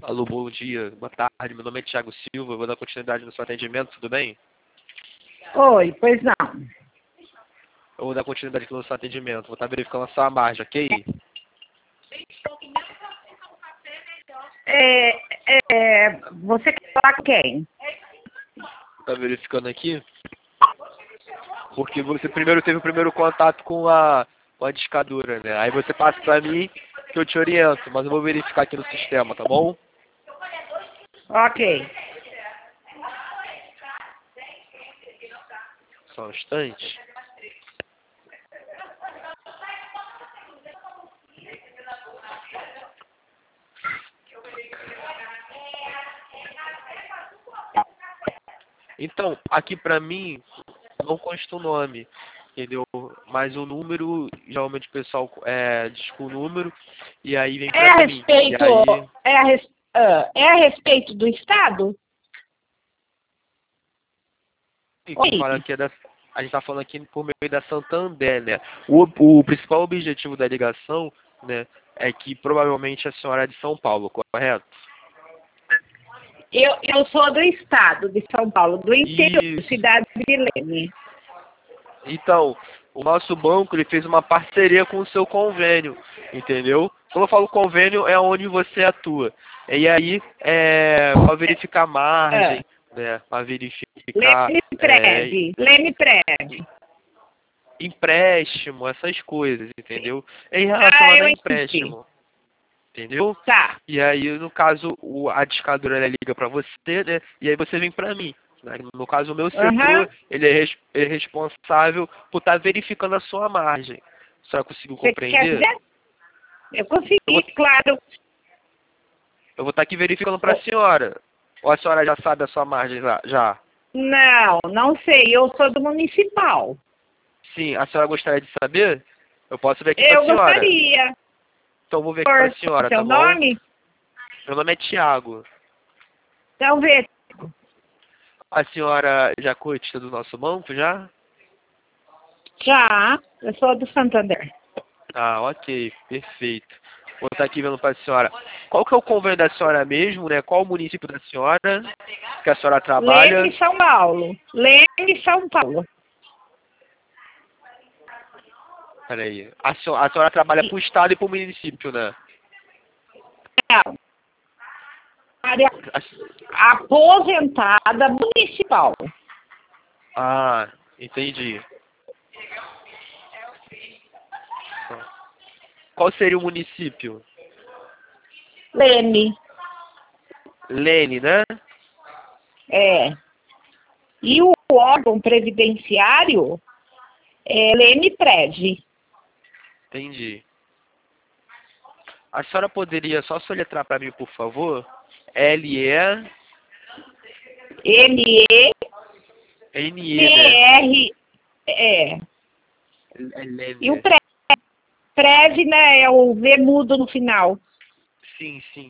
Alô, bom dia, boa tarde. Meu nome é Thiago Silva, eu vou dar continuidade no seu atendimento, tudo bem? Oi, pois não. Eu vou dar continuidade aqui no seu atendimento, vou estar verificando a sua margem, ok? Você quer falar com quem? Tá verificando aqui? Porque você primeiro teve o primeiro contato com a discadura, né? Aí você passa pra mim que eu te oriento, mas eu vou verificar aqui no sistema, tá bom? Ok. Só um instante. Então, aqui pra mim não consta o nome, entendeu? Mas o número, geralmente o pessoal diz com o número e aí vem É a pra mim. E respeito, aí, é a respeito do Estado? Oi. fala que a gente tá falando aqui por meio da Santander, né? O principal objetivo da ligação, né, é que provavelmente a senhora é de São Paulo, correto? Eu sou do Estado de São Paulo, do interior, Isso. cidade de Leme. Então, o nosso banco ele fez uma parceria com o seu convênio, entendeu? Quando eu falo convênio, é onde você atua. E aí, para verificar Ah, margem, né? Para verificar Leme Prev. empréstimo, essas coisas, entendeu? Em Ah, relacionado eu a entendi. empréstimo, entendeu? Tá. E aí, no caso, a discadora ela liga para você, né? E aí você vem para mim. Né? No caso, o meu Aham. setor, ele é responsável por estar verificando a sua margem. A senhora conseguiu Você quer compreender? dizer? Eu Eu vou consegui, claro. eu vou estar aqui verificando para a senhora. Ou a senhora já sabe a sua margem já? Não, não sei. Eu sou do municipal. Sim, a senhora gostaria de saber? Eu posso ver aqui para a Eu senhora. gostaria. Então, eu vou ver aqui para Por a senhora, tá seu bom? nome? Meu nome é Tiago. Então vê. A senhora já curte do nosso banco, já? Já, eu sou do Santander. Ah, ok, perfeito. Vou estar aqui vendo para a senhora. Qual que é o convênio da senhora mesmo, né? Qual o município da senhora que a senhora trabalha? Leme, São Paulo. Leme, São Paulo. Peraí. A senhora trabalha para o estado e para o município, né? Não, área aposentada municipal. Ah, entendi. Qual seria o município? Leme, Lene, né? é. E o órgão previdenciário é Leme Prev. Entendi. A senhora poderia só soletrar para mim, por favor? L-E-N-E, né? M-E-P-R, é. É E o Lene. Prev, né, é o V mudo no final. Sim, sim.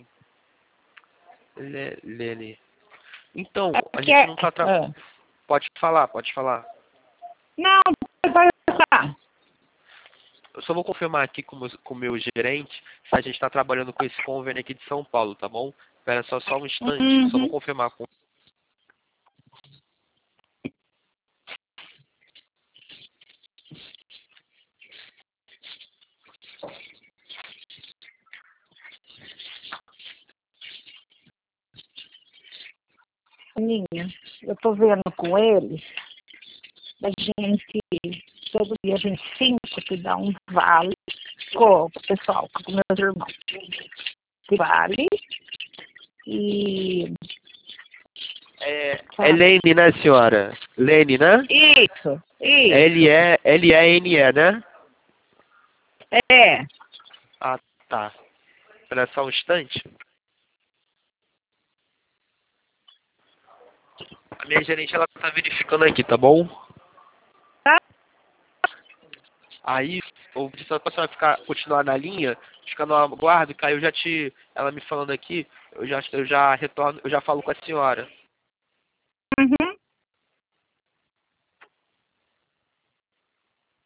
Lene. Então, a Aqui gente é, não tá Pode falar, pode falar. não, pode passar. Eu só vou confirmar aqui com o meu gerente se a gente está trabalhando com esse convênio aqui de São Paulo, tá bom? Espera só um instante, eu só vou Uhum. confirmar com. Aninha, eu tô vendo com ele, a gente, todo dia a gente cinco que dá um vale com o pessoal, com meus irmãos. Vale e... É Lene, né, senhora? Lene, né? Isso. L-E-N-E, né? É. Ah, tá. Espera só um instante. A minha gerente, ela tá verificando aqui, tá bom? Tá? Aí, eu preciso só pra senhora continuar na linha, ficar no aguardo, que aí ela me falando aqui, eu já retorno, eu já falo com a senhora. Uhum.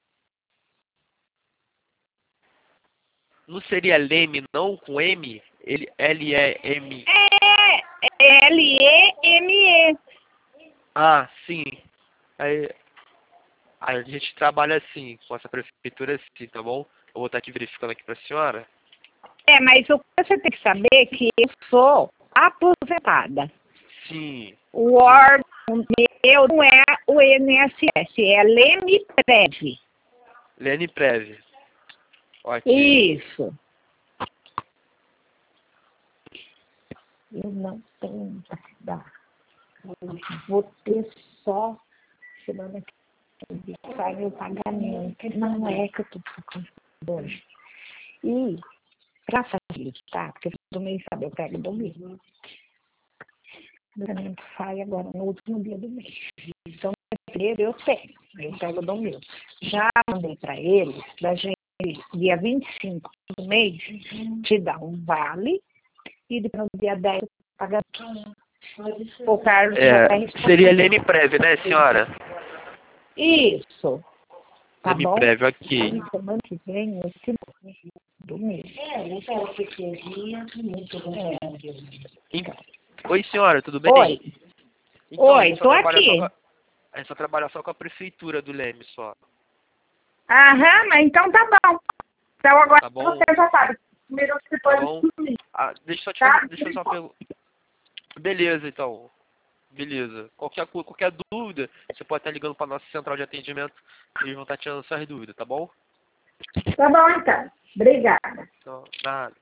Não seria Leme, não? Com M? L-E-M. É L-E-M-E. Ah, sim. Aí, a gente trabalha assim, com essa prefeitura assim, tá bom? Eu vou estar aqui verificando aqui pra senhora. Mas o que você tem que saber é que eu sou aposentada. Sim. O órgão meu não é o INSS, é Lemprev. Lene Prev. Ok. Isso. Eu não tenho dá. Vou ter só semana que vem sai meu pagamento. Não é que eu estou ficando hoje. E para facilitar, porque todo mês sabe, eu pego do mês. O pagamento sai agora no último dia do mês. Então, primeiro eu pego do meu. Já mandei para eles, da gente, dia 25 do mês, te dá um vale e depois no dia 10 paga o Carlos já está respondendo. Seria Lene Prev, né, senhora? Isso. Tá Lene bom? Prev, ok. Aí, semana que vem, esse do mês. Oi, senhora, tudo bem? Oi. Então, Oi, tô aqui. A gente só trabalha só com a prefeitura do Leme, só. Aham, mas então tá bom. Então agora Tá bom? você já sabe. Primeiro você Tá pode bom? dormir, Ah, deixa tá? eu só perguntar. Beleza, então. Beleza. Qualquer dúvida, você pode estar ligando para nossa central de atendimento. Eles vão estar tirando suas dúvidas, tá bom? Tá bom então. Obrigada. Então, nada.